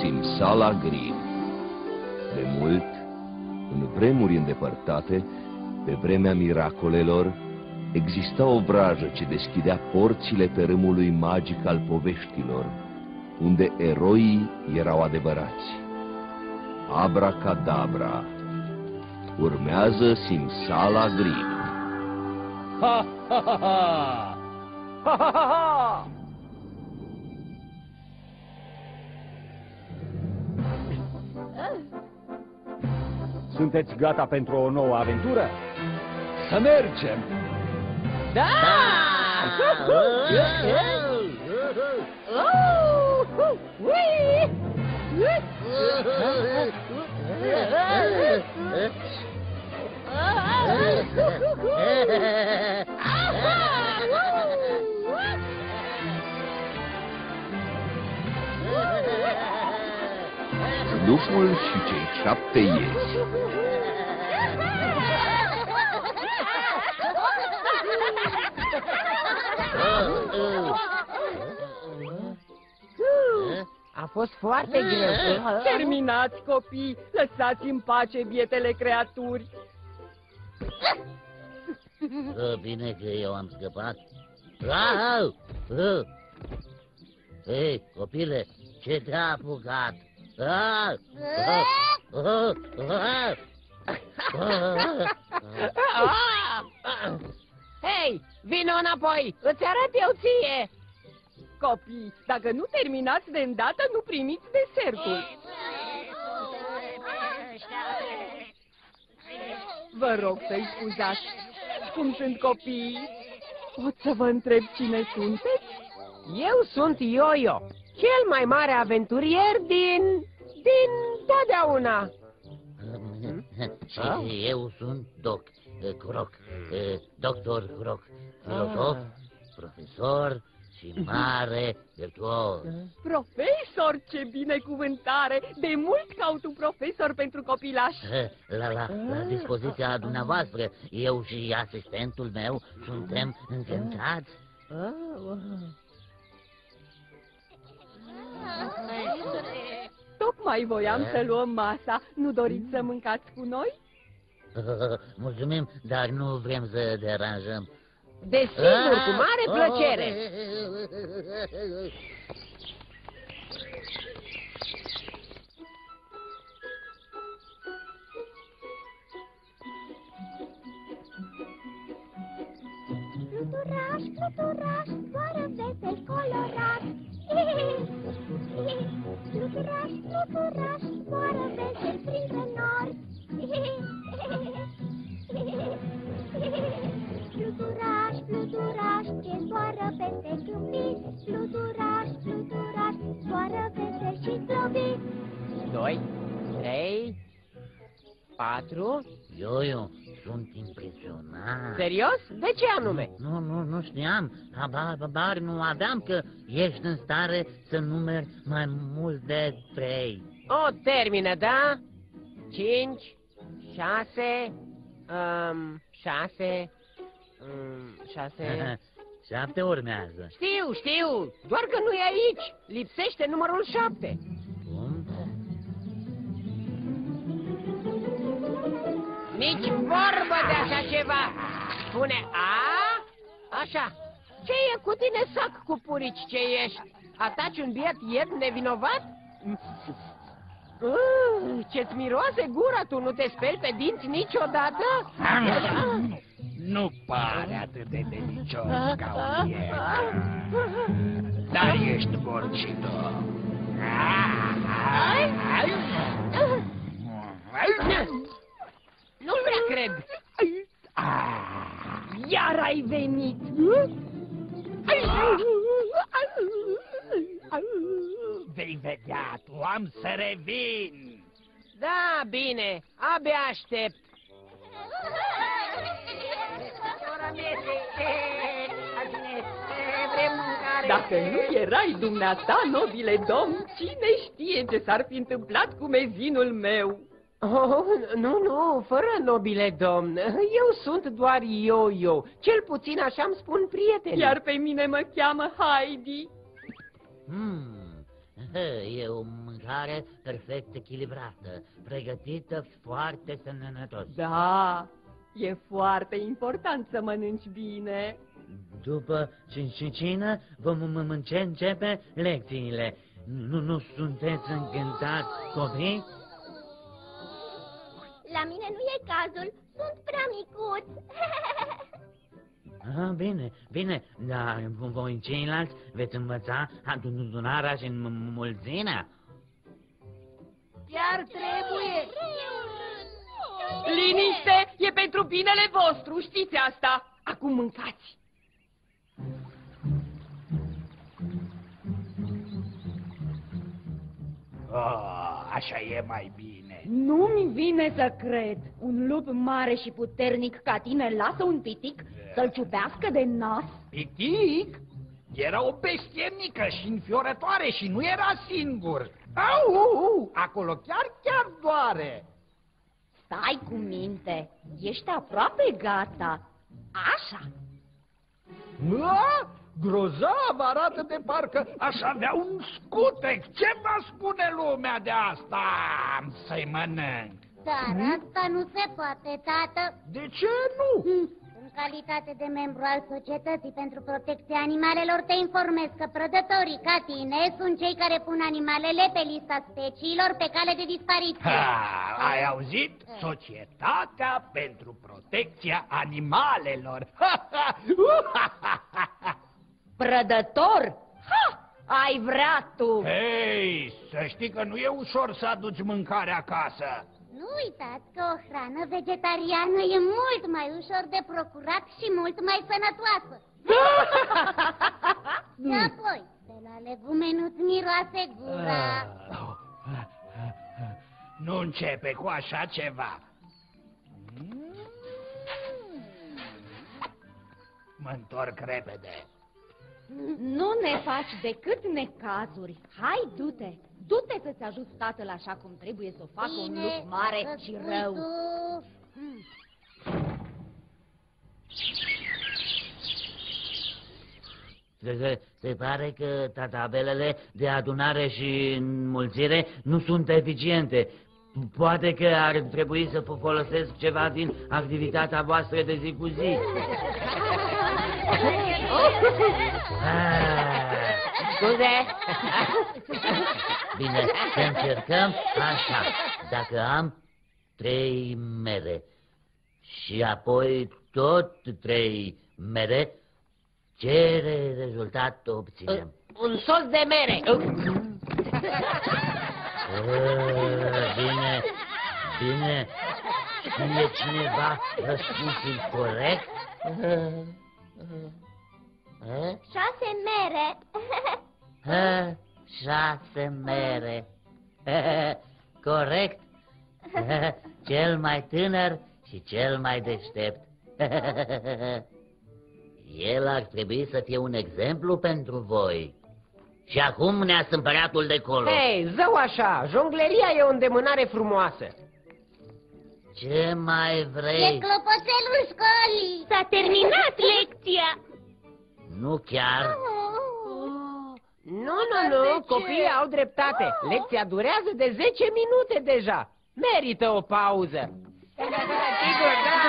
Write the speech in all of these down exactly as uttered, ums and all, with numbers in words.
Simsala Grim. De mult, în vremuri îndepărtate, pe vremea miracolelor, exista o vrajă ce deschidea porțile tărâmului magic al poveștilor, unde eroii erau adevărați. Abracadabra. Urmează Simsala Grim. Ha, ha, ha, ha! Ha, ha, ha, ha! Sunteți gata pentru o nouă aventură? Să mergem! Da! Lupul și cei șapte iezi. A fost foarte greu. Terminați, copii! Lăsați în pace bietele creaturi! Bine că eu am scăpat. Au! Hei, copile, ce te-a apucat? Hei, vino înapoi! Îți arăt eu ție! Copii, dacă nu terminați de îndată, nu primiți desertul. Vă rog să-i scuzați. Cum sunt copiii? Pot să vă întreb cine sunteți? Eu sunt Yo-Yo, cel mai mare aventurier din... din totdeauna. Și eu sunt Doc Croc, doctor Croc, filozof, profesor și mare virtuos. Profesor, ce binecuvântare! De mult caut un profesor pentru copilași. La, la, la dispoziția dumneavoastră, eu și asistentul meu suntem încântați. Tocmai voiam să luăm masa. Nu doriți să mâncați cu noi? Mulțumim, dar nu vrem să deranjăm. Desigur, cu mare plăcere. Fluturaș, fluturaș, zboară vesel colorat. Fluturaș, fluturaș, zboară vesel printre nori. Fluturaș, fluturaș, ce zboară peste câmpii. Fluturaș, fluturaș, zboară vesel și slobit. Doi, trei, patru. Yo-Yo, sunt impresionat. Serios? De ce anume? Nu, nu, nu știam. Habar, habar nu aveam că ești în stare să numeri mai mult de trei. O, termină, da? Cinci, șase, um, șase, um, șase... Șapte urmează. Știu, știu, doar că nu e aici. Lipsește numărul șapte. Cum? Nici vorbă de așa ceva. Spune A, așa. Ce e cu tine, sac cu purici ce ești? Ataci un biet ied nevinovat? Uh, ce-ți miroase gura, tu nu te speli pe dinți niciodată? Nu pare atât de delicios ca un ied, dar ești gorcitor. Nu prea cred. Iar ai venit! Vei vedea, tu am să revin. Da, bine, abia aștept. Dacă nu erai dumneata, nobile domn, cine știe ce s-ar fi întâmplat cu mezinul meu? Oh, nu, nu, fără nobile domn. Eu sunt doar Yo-Yo. Cel puțin așa îmi spun prietenii. Iar pe mine mă cheamă Heidi. Hmm, e o mâncare mâncare perfect echilibrată, pregătită foarte sănătos. Da, e foarte important să mănânci bine. După cină vom începe lecțiile. Nu, nu sunteți încântați, copii? La mine nu e cazul, sunt prea micuț. Ah, bine, bine, dar voi ceilalți veți învăța adunarea și înmulțirea? Chiar trebuie! Liniște, e pentru binele vostru, știți asta. Acum mâncați. Oh, așa e mai bine. Nu-mi vine să cred. Un lup mare și puternic ca tine lasă un pitic să-l ciupească de nas? Pitic? Era o bestie mică și înfiorătoare și nu era singur. Au, au, au, acolo chiar, chiar doare. Stai cu minte, ești aproape gata. Așa. A? Grozav, arată de parcă aș avea un scutec. Ce va spune lumea de asta? Să-i mănânc. Dar asta nu se poate, tată. De ce nu? În calitate de membru al Societății pentru Protecția Animalelor, te informez că prădătorii ca tine sunt cei care pun animalele pe lista speciilor pe cale de dispariție. Ha, ai auzit? Societatea pentru Protecția Animalelor. Prădător? Ha! Ai vrea tu! Hei, să știi că nu e ușor să aduci mâncare acasă. Nu uitați că o hrană vegetariană e mult mai ușor de procurat și mult mai sănătoasă. Și apoi, de la legume nu-ți miroase gura. Nu începe cu așa ceva. Mă întorc repede. Nu ne faci decât necazuri. Hai, du-te! Du-te să-ți ajuți tatăl așa cum trebuie să o facă un Bine, lup mare dacă și spui rău. tu. Se, se pare că tabelele de adunare și înmulțire nu sunt eficiente. Poate că ar trebui să folosesc ceva din activitatea voastră de zi cu zi. Ah, Scuze? bine, să încercăm așa. Dacă am trei mere și apoi tot trei mere, ce rezultat obținem? Un sos de mere. Ah, bine, bine. Știe cineva răspunsul corect? Ah? Șase mere. Ah, șase mere. Corect. Cel mai tânăr și cel mai deștept. El ar trebui să fie un exemplu pentru voi. Și acum ne-ați împăratul de colo. Hei, zău așa, jongleria e o îndemânare frumoasă. Ce mai E vrei? clopoțelul școlii. S-a terminat lecția. Nu chiar. Nu, nu, nu, copiii au dreptate. Lecția durează de zece minute deja. Merită o pauză. Sigur, da.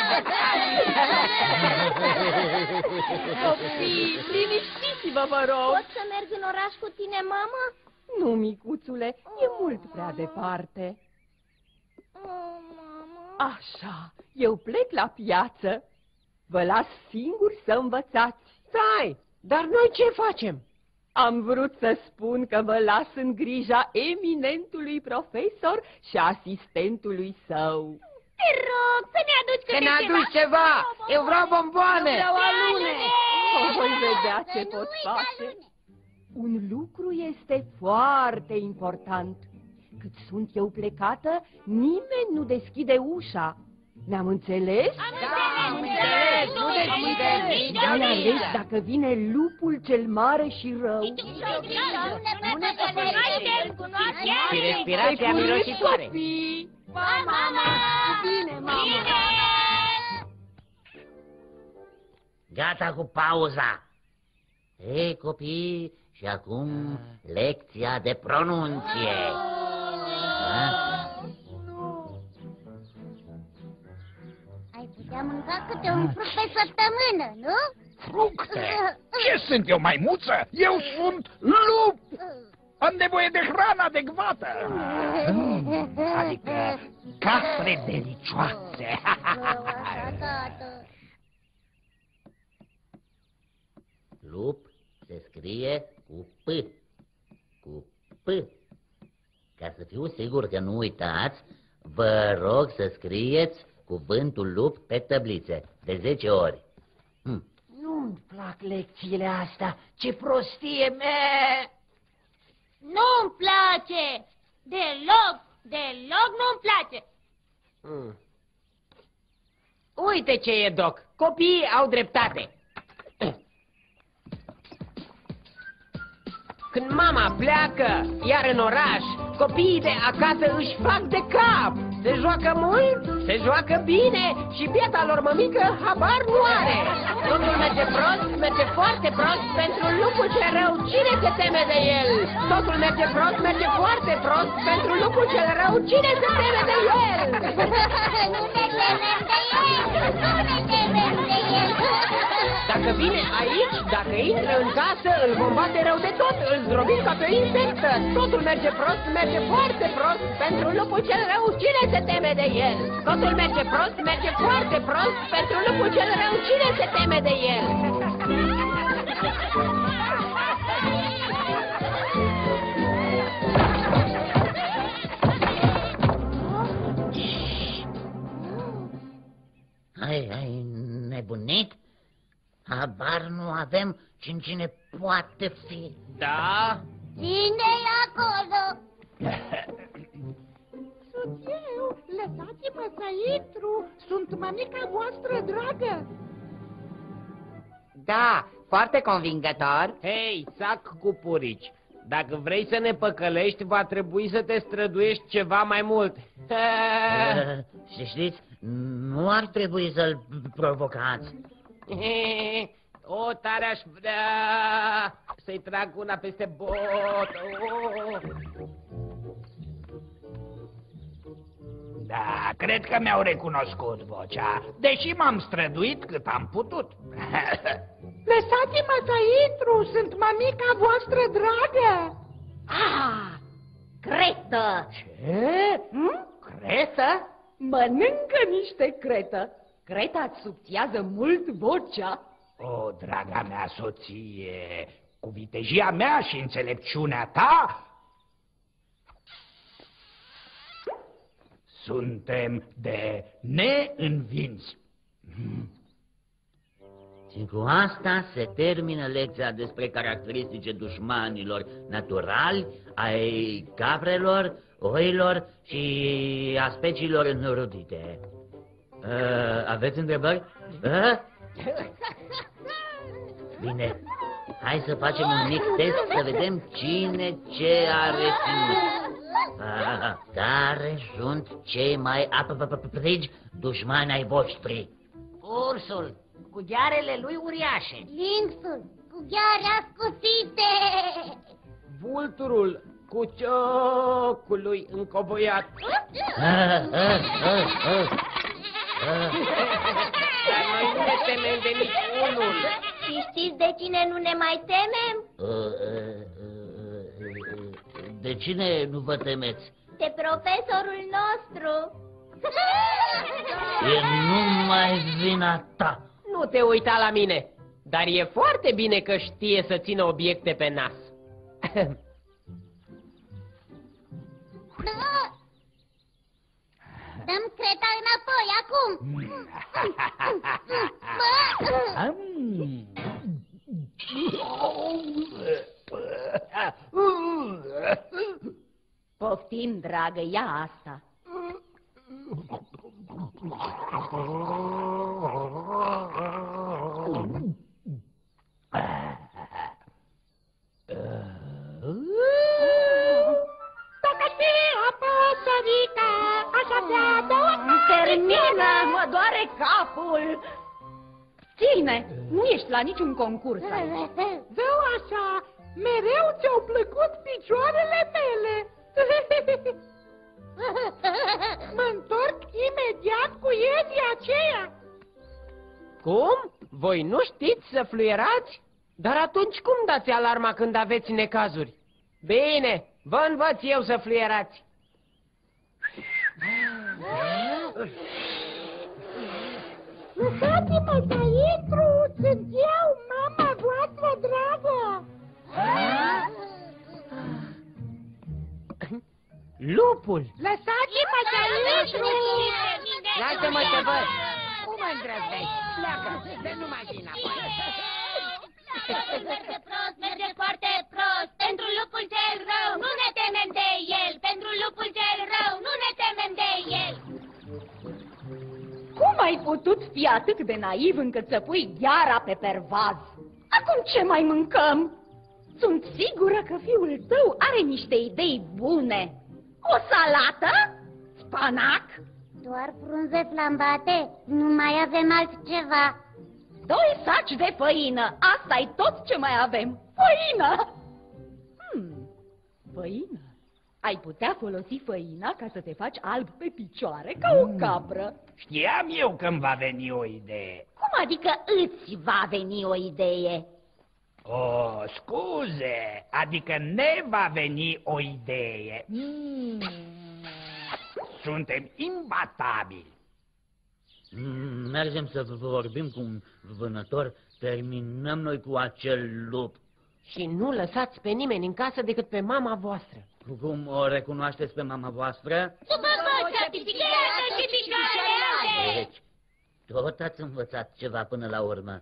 Copii, liniștiți-vă, vă rog. Pot să merg în oraș cu tine, mama? Nu, micuțule, e mult prea departe. Oh, mama. Așa, eu plec la piață. Vă las singuri să învățați. Stai, dar noi ce facem? Am vrut să spun că vă las în grija eminentului profesor și asistentului său. Te rog să ne aduci Să câte ne aduci ceva! Eu vreau bomboane! Vreau alune! O voi vedea Să ce nu pot uiți face. alune. Un lucru este foarte important. Cât sunt eu plecată, nimeni nu deschide ușa. Ne-am înțeles? Am înțeles, nu deschidem nici Mai ales odată. dacă vine lupul cel mare și rău. Nu ne cunoaștem. Și respirația mirositoare. Copii! Mama! Bine, mama! Gata cu pauza. Ei, copii, și Și acum lecția de pronunție. Ai putea mânca câte un fruct pe săptămână, nu? Fructe? Ce sunt eu, maimuță? Eu sunt lup! Am nevoie de hrană adecvată. Adică capre delicioase. Lup se scrie cu P. Cu P. Ca să fiu sigur că nu uitați, vă rog să scrieți cuvântul lup pe tăblițe, de zece ori. Hm. Nu-mi plac lecțiile astea, ce prostie, me! Nu-mi place! Deloc, deloc nu-mi place! Hmm. Uite ce e, Doc, copiii au dreptate. Când mama pleacă, iar în oraș, copiii de acasă își fac de cap. Se joacă mult, se joacă bine și biata lor mămică habar nu are. Totul merge prost, merge foarte prost pentru lupul cel rău. Cine se teme de el? Totul merge prost, merge foarte prost pentru lupul cel rău. Cine se teme de el? Nu ne temem de el! Nu ne temem de el! Dacă vine aici, dacă intră în casă, îl vom bate rău de tot, îl zdrobim ca pe o insectă. Totul merge prost, merge foarte prost pentru lupul cel rău. Cine se teme de el? Totul merge prost, merge foarte prost pentru lupul cel rău. Cine se teme de el? Ai, ai nebunit? Habar nu avem cine, cine poate fi. Da? Cine-i acolo? Sunt eu, lăsați-mă să intru, sunt mămica voastră dragă. Da, foarte convingător. Hei, sac cu purici, dacă vrei să ne păcălești, va trebui să te străduiești ceva mai mult. Uh, și știți, nu ar trebui să-l provocați. O, tare aș vrea să-i trag una peste bot. Oh. Da, cred că mi-au recunoscut vocea, deși m-am străduit cât am putut. Lăsați-mă să intru, sunt mămica voastră dragă. Ah, cretă! Ce? Hm? Cretă? Mănâncă niște cretă. Creta îți subțiază mult vocea. O, draga mea soție, cu vitejia mea și înțelepciunea ta, suntem de neînvins. Și cu asta se termină lecția despre caracteristice dușmanilor naturali, ai caprelor, oilor și a speciilor înrudite. Uh, aveți întrebări? Uh? Bine, hai să facem un mic test să vedem cine ce a reținut. Uh, care sunt cei mai aprigi dușmani ai voștri? Ursul, cu ghearele lui uriașe. Lynxul, cu gheare ascuțite. Vulturul, cu ciocul lui încovoiat. Uh, uh, uh, uh. Dar noi nu ne temem de niciunul. Și știți de cine nu ne mai temem? De cine nu vă temeți? De profesorul nostru. E numai vina ta. Nu te uita la mine, dar e foarte bine că știe să țină obiecte pe nas. Dăm creta înapoi, acum! Poftim, dragă, ia asta. Dacă te apasă, Rica, aș avea două... Termină, mă doare capul. Ține, nu ești la niciun concurs aici. Dă așa, mereu ți-au plăcut picioarele mele. Mă întorc imediat cu iezii aceea. Cum? Voi nu știți să fluierați? Dar atunci cum dați alarma când aveți necazuri? Bine, vă învăț eu să fluierați. Lăsați-mă să intru, sunt eu, mama voastră dragă. Lupul! Lăsați-mă să intru. Lasă-mă să văd! Cum îndrăznești? Pleacă, de nu mai vin apoi. Merge prost, merge foarte prost. Pentru lupul cel rău, nu ne temem de el. Pentru lupul cel rău, nu ne temem de el. Cum ai putut fi atât de naiv încât să pui gheara pe pervaz? Acum ce mai mâncăm? Sunt sigură că fiul tău are niște idei bune. O salată? Spanac? Doar frunze flambate? Nu mai avem altceva. Doi saci de făină. Asta-i tot ce mai avem. Făină! Hmm, făină. Ai putea folosi făina ca să te faci alb pe picioare ca o capră. Știam eu că îmi va veni o idee. Cum adică îți va veni o idee? O, scuze, adică ne va veni o idee. Mm. Suntem imbatabili. Mm, Mergem să vorbim cu un vânător, terminăm noi cu acel lup. Și nu lăsați pe nimeni în casă decât pe mama voastră. Cum o recunoașteți pe mama voastră? După vocea pisichează și picioarele. Deci, tot ați învățat ceva până la urmă.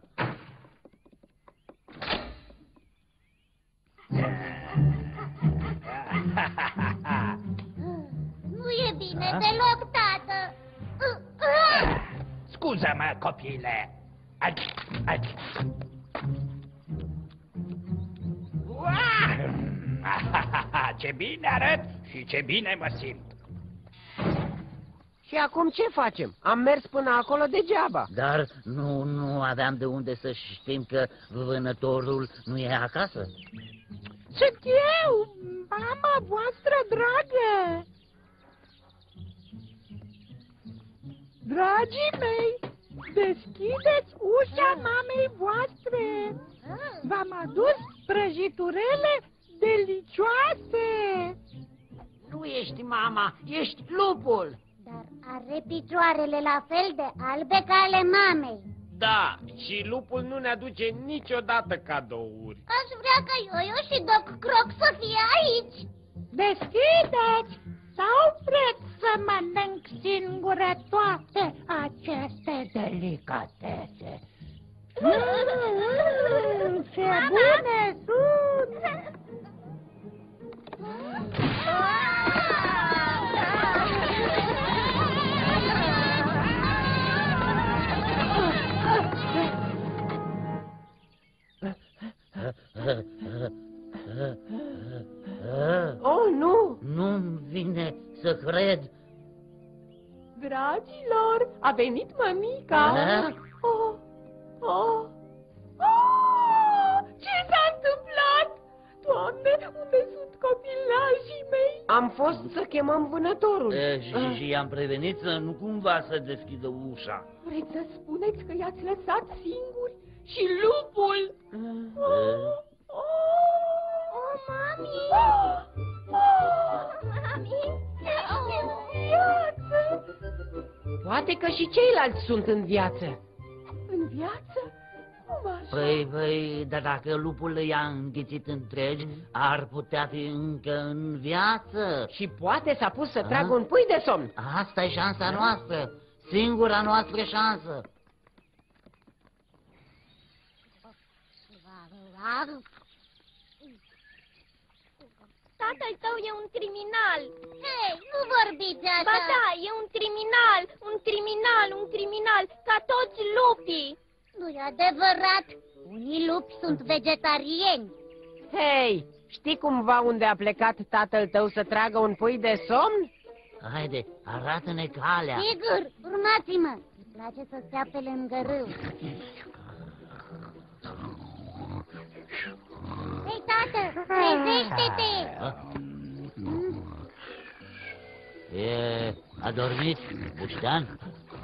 Nu e bine deloc, tată. Scuză-mă, copile. Aici, aici. Ce bine arăt și ce bine mă simt. Și acum ce facem? Am mers până acolo degeaba. Dar nu, nu aveam de unde să știm că vânătorul nu e acasă. Sunt eu, mama voastră dragă. Dragii mei, deschideți ușa mamei voastre. V-am adus prăjiturele delicioase. Nu ești mama, ești lupul. Dar are picioarele la fel de albe ca ale mamei. Da, și lupul nu ne aduce niciodată cadouri. Aș vrea ca Ioio și Doc Croc să fie aici. Deschideți sau vreți să mănânc singură toate aceste delicatese? Mm, ce bune sunt! Oh, nu! Nu-mi vine să cred. Dragilor, a venit mămica. A? Oh, oh, oh, ce s-a întâmplat? Doamne, unde sunt copilașii mei? Am fost să chemăm vânătorul. E, și, și i-am prevenit să nu cumva să deschidă ușa. Vreți să spuneți că i-ați lăsat singuri? Și lupul? E, Oh, mami! Mami! Viață! Poate că și ceilalți sunt în viață. În viață? Cum așa? Păi, păi, dar dacă lupul i-a înghițit întregi, ar putea fi încă în viață. Și poate s-a pus să A? tragă un pui de somn. Asta e șansa noastră, singura noastră șansă. Tatăl tău e un criminal. Hei, nu vorbiți așa. Ba da, e un criminal, un criminal, un criminal, ca toți lupii. Nu e adevărat. Unii lupi sunt vegetariani. Hei, știi cumva unde a plecat tatăl tău să tragă un pui de somn? Haide, arată-ne calea. Sigur, urmați-mă. Îmi place să stea pe lângă râu. Hei, tată, trezește-te! E adormit, Buștean?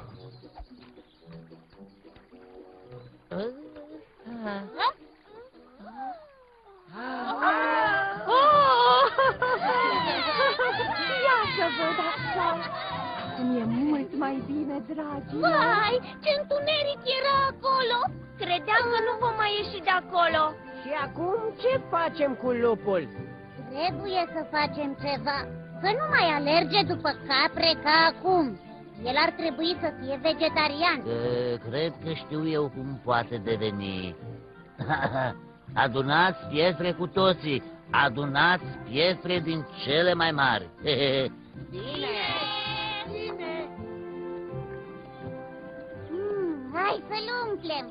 Ia să văd așa! Mi-e mult mai bine, dragii. Vai, ce întuneric era acolo! Credeam că nu vom mai ieși de acolo. Și acum ce facem cu lupul? Trebuie să facem ceva. Să nu mai alerge după capre ca acum. El ar trebui să fie vegetarian. Că, cred că știu eu cum poate deveni. Adunați pietre cu toții. Adunați pietre din cele mai mari. Bine! Mm, hai să-l umplem.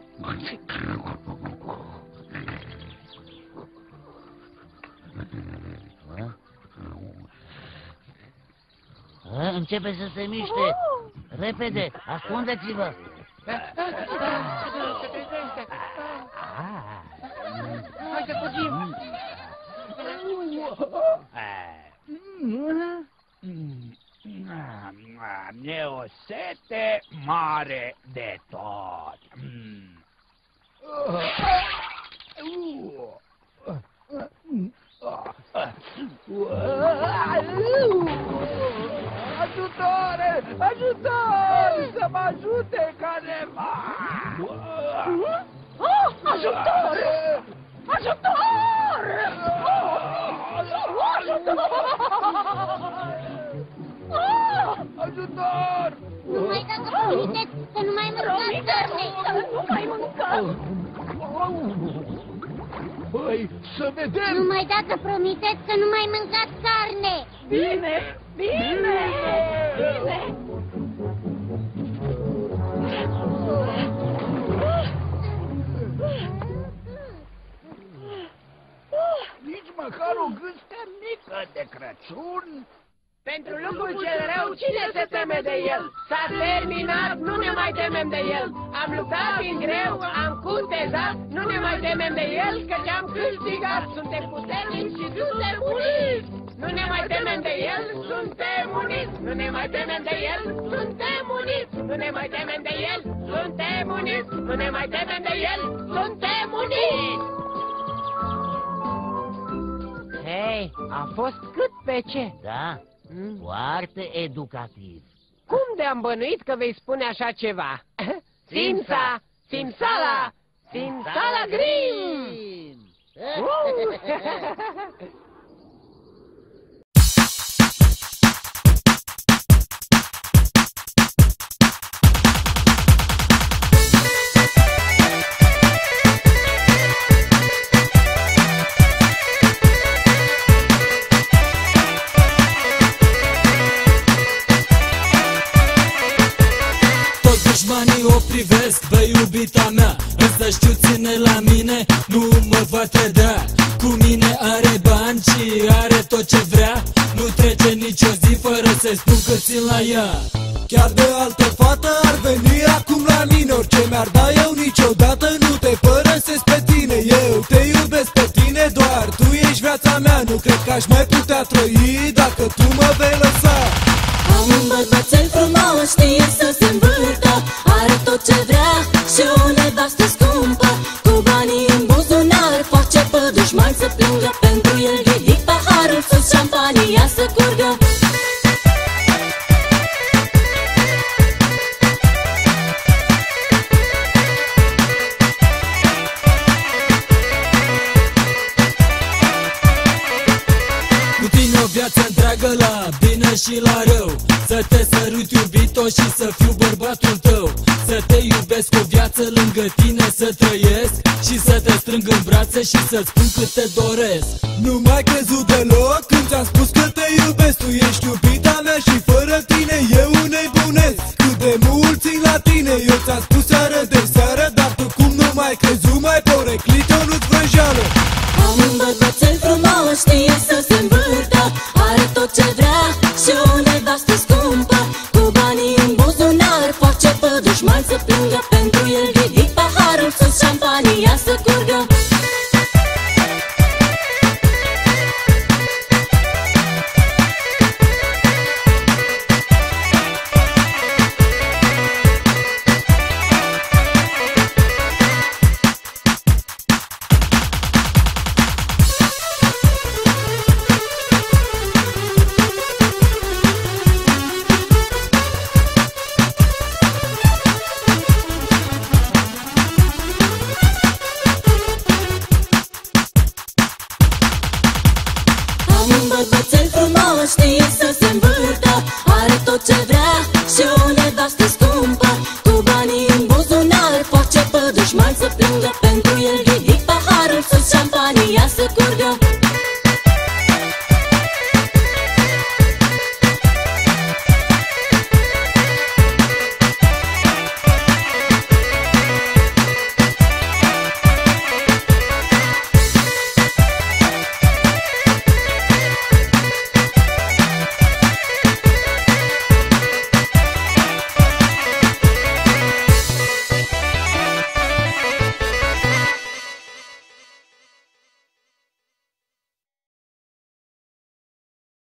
A, începe să se miște. Repede, ascundeți-vă. Hai să fugim. E o sete mare de tot. Ajutor! Ajutor! Să mă ajute careva! Oh, ajutor! Ajutor! Ajutor! Ajutor! Numai dacă promiteți să nu mai mâncați carne. Să nu mai mâncăm! Păi, să vedem! Numai dacă promiteți să nu mai mâncați carne. Bine! Bine! Bine! Nici măcar o gâscă mică de Crăciun? Pentru lucrul cel rău, cine se teme de el? S-a terminat, nu ne mai temem de el. Am luptat din greu, am contezat, nu ne mai temem de el, căci am câștigat. Suntem puternici și suntem uniți. Nu ne mai temem de el, suntem uniți. Nu ne mai temem de el, suntem uniți. Nu ne mai temem de el, suntem uniți. Nu ne mai temem de el, suntem uniți. Hei, a fost cât pe ce? Da, foarte educativ. Cum de-am bănuit că vei spune așa ceva? Simsa! Simsala! Simsala Grim! Dușmanii o privesc, bă, iubita mea, însă știu ține la mine, nu mă va trăda. Cu mine are bani și are tot ce vrea, nu trece nicio zi fără să-i spun că țin la ea. Chiar de altă fată ar veni acum la mine, orice mi-ar da eu niciodată nu te părăsesc pe tine. Eu te iubesc pe tine doar, tu ești viața mea, nu cred că aș mai putea trăi dacă tu mă vei lăsa. Am un bărbățel frumos, știe să se învârtă, are tot ce vrea și o nevastă scumpă. Cu banii în buzunar face pe dușman să plângă, pentru el ridic paharul sus, șampania să curgă. Cu tine o viață întreagă la bine și la rău, să te sărut iubito și să fiu bărbatul tău. Să te iubesc o viață lângă tine, să trăiesc și să te strâng în brațe și să-ți spun cât te doresc. Nu m-ai crezut deloc când ți-am spus